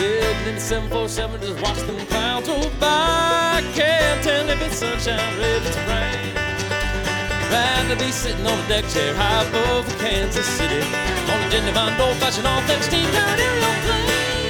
Sitting in the 747, just watch them clouds roll by. Can't tell if it's sunshine or if it's rain. Rather be sitting on a deck chair high above Kansas City, on a genuine old-fashioned all-flex steam down airplane.